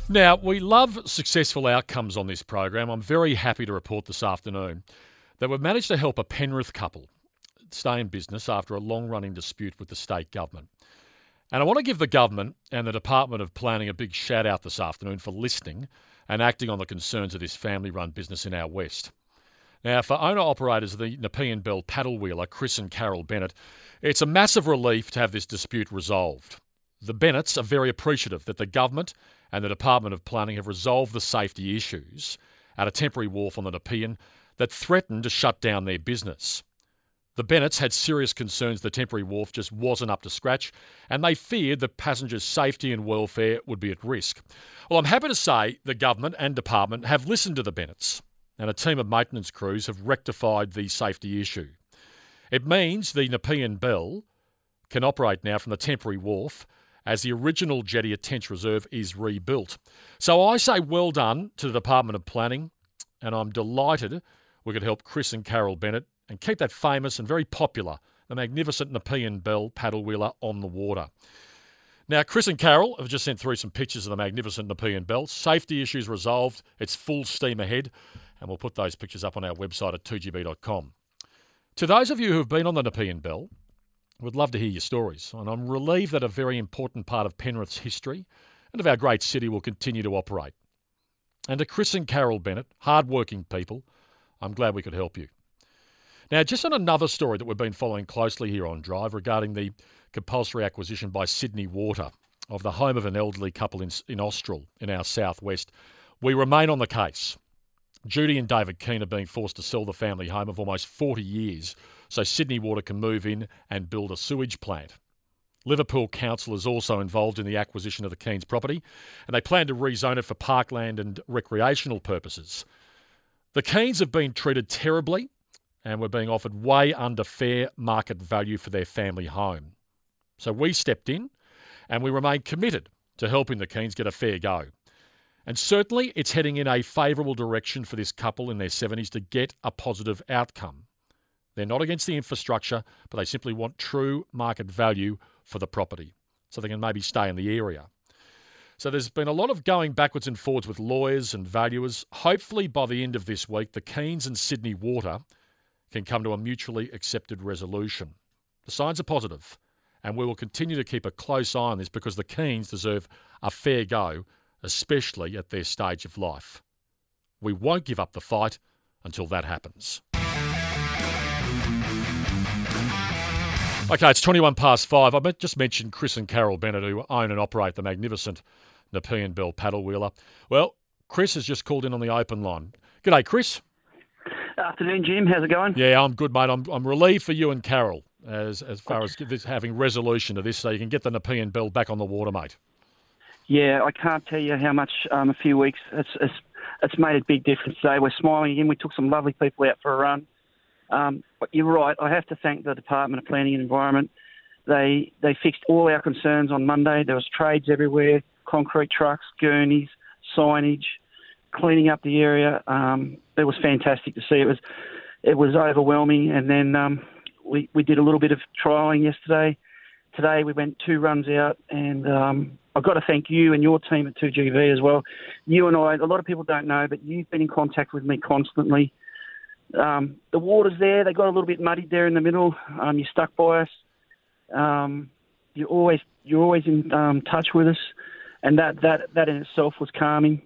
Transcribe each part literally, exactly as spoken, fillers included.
Now, we love successful outcomes on this program. I'm very happy to report this afternoon that we've managed to help a Penrith couple stay in business after a long-running dispute with the state government. And I want to give the government and the Department of Planning a big shout-out this afternoon for listening and acting on the concerns of this family-run business in our west. Now, for owner-operators of the Nepean Bell paddle wheeler, Chris and Carol Bennett, it's a massive relief to have this dispute resolved. The Bennetts are very appreciative that the government and the Department of Planning have resolved the safety issues at a temporary wharf on the Nepean that threatened to shut down their business. The Bennetts had serious concerns the temporary wharf just wasn't up to scratch, and they feared that passengers' safety and welfare would be at risk. Well, I'm happy to say the government and department have listened to the Bennetts, and a team of maintenance crews have rectified the safety issue. It means the Nepean Bell can operate now from the temporary wharf as the original jetty at Tench Reserve is rebuilt. So I say well done to the Department of Planning, and I'm delighted we could help Chris and Carol Bennett and keep that famous and very popular, the magnificent Nepean Bell paddle wheeler on the water. Now, Chris and Carol have just sent through some pictures of the magnificent Nepean Bell. Safety issues resolved. It's full steam ahead, and we'll put those pictures up on our website at two G B dot com. To those of you who have been on the Nepean Bell, we'd love to hear your stories, and I'm relieved that a very important part of Penrith's history and of our great city will continue to operate. And to Chris and Carol Bennett, hard-working people, I'm glad we could help you. Now, just on another story that we've been following closely here on Drive regarding the compulsory acquisition by Sydney Water of the home of an elderly couple in, in Austral in our southwest, we remain on the case. Judy and David Keane are being forced to sell the family home of almost forty years so Sydney Water can move in and build a sewage plant. Liverpool Council is also involved in the acquisition of the Keanes property, and they plan to rezone it for parkland and recreational purposes. The Keanes have been treated terribly and were being offered way under fair market value for their family home. So we stepped in and we remain committed to helping the Keanes get a fair go. And certainly it's heading in a favourable direction for this couple in their seventies to get a positive outcome. They're not against the infrastructure, but they simply want true market value for the property so they can maybe stay in the area. So there's been a lot of going backwards and forwards with lawyers and valuers. Hopefully by the end of this week, the Keanes and Sydney Water can come to a mutually accepted resolution. The signs are positive, and we will continue to keep a close eye on this because the Keanes deserve a fair go, especially at their stage of life. We won't give up the fight until that happens. Okay, it's twenty-one past five. I just mentioned Chris and Carol Bennett, who own and operate the magnificent Nepean Bell paddle wheeler. Well, Chris has just called in on the open line. G'day, Chris. Afternoon, Jim. How's it going? Yeah, I'm good, mate. I'm I'm relieved for you and Carol as as far as this, having resolution to this, so you can get the Nepean Bell back on the water, mate. Yeah, I can't tell you how much um, a few weeks it's, it's it's made a big difference today. We're smiling again. We took some lovely people out for a run. Um, but you're right. I have to thank the Department of Planning and Environment. They they fixed all our concerns on Monday. There was trades everywhere, concrete trucks, gurneys, signage, cleaning up the area. Um, it was fantastic to see. It was it was overwhelming. And then um, we we did a little bit of trialling yesterday. Today we went two runs out, and um, I've got to thank you and your team at two G V as well. You and I, a lot of people don't know, but you've been in contact with me constantly. Um, the water's there. They got a little bit muddied there in the middle. Um, you stuck by us. Um, you're always you're always in um, touch with us, and that, that, that in itself was calming.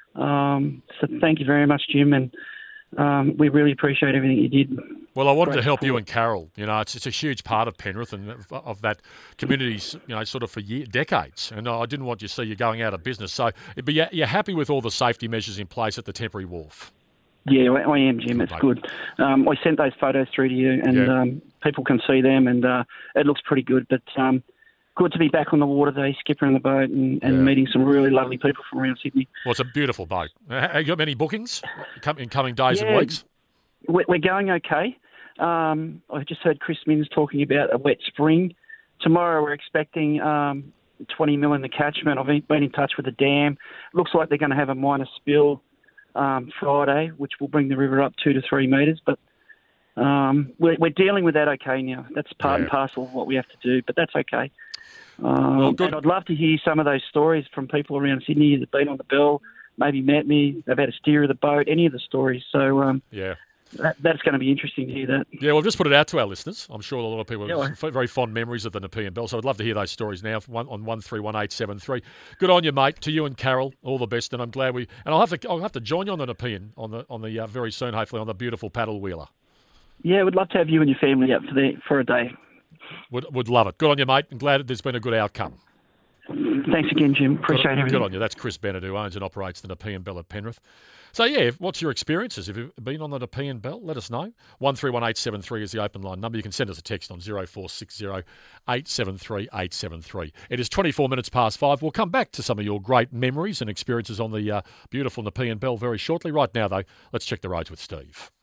Um, so thank you very much, Jim, and um, we really appreciate everything you did. Well, I wanted Great to help support. you and Carol. You know, it's it's a huge part of Penrith and of, of that community's, you know, sort of for year, decades. And I didn't want you to see you going out of business. So, but you're, you're happy with all the safety measures in place at the temporary wharf? Yeah, I I am, Jim. It's good. Um, I sent those photos through to you, and Yeah. um, people can see them, and uh, it looks pretty good. But um, good to be back on the water today, skippering the boat, and, and Yeah. meeting some really lovely people from around Sydney. Well, it's a beautiful boat. Have you got many bookings come- in coming days and Yeah. weeks? We're we're going okay. Um, I just heard Chris Minns talking about a wet spring. Tomorrow we're expecting um, twenty mil in the catchment. I've been been in touch with the dam. Looks like they're going to have a minor spill um, Friday, which will bring the river up two to three metres. But um, we're, we're dealing with that okay now. That's part Yeah. and parcel of what we have to do, but that's okay. Um, Well, good. And I'd love to hear some of those stories from people around Sydney that have been on the Bell, maybe met me, they've had a steer of the boat, any of the stories. So um, Yeah. that, that's going to be interesting to hear that. Yeah, we'll just put it out to our listeners. I'm sure a lot of people Yeah, have f- very fond memories of the Nepean Bell, so I'd love to hear those stories now one- on one three one eight seven three. Good on you, mate. To you and Carol, all the best, and I'm glad we. And I'll have to. I'll have to join you on the Nepean on the on the uh, very soon, hopefully on the beautiful paddle wheeler. Yeah, we'd love to have you and your family up for the, for a day. Would would love it. Good on you, mate. And glad there's been a good outcome. Thanks again, Jim. Appreciate good, everything. Good on you. That's Chris Bennett, who owns and operates the Nepean Bell at Penrith. So, yeah, what's your experiences? Have you been on the Nepean Bell? Let us know. one three one eight seven three is the open line number. You can send us a text on zero four six zero eight seven three eight seven three. It is twenty-four minutes past five. We'll come back to some of your great memories and experiences on the uh, beautiful Nepean Bell very shortly. Right now, though, let's check the roads with Steve.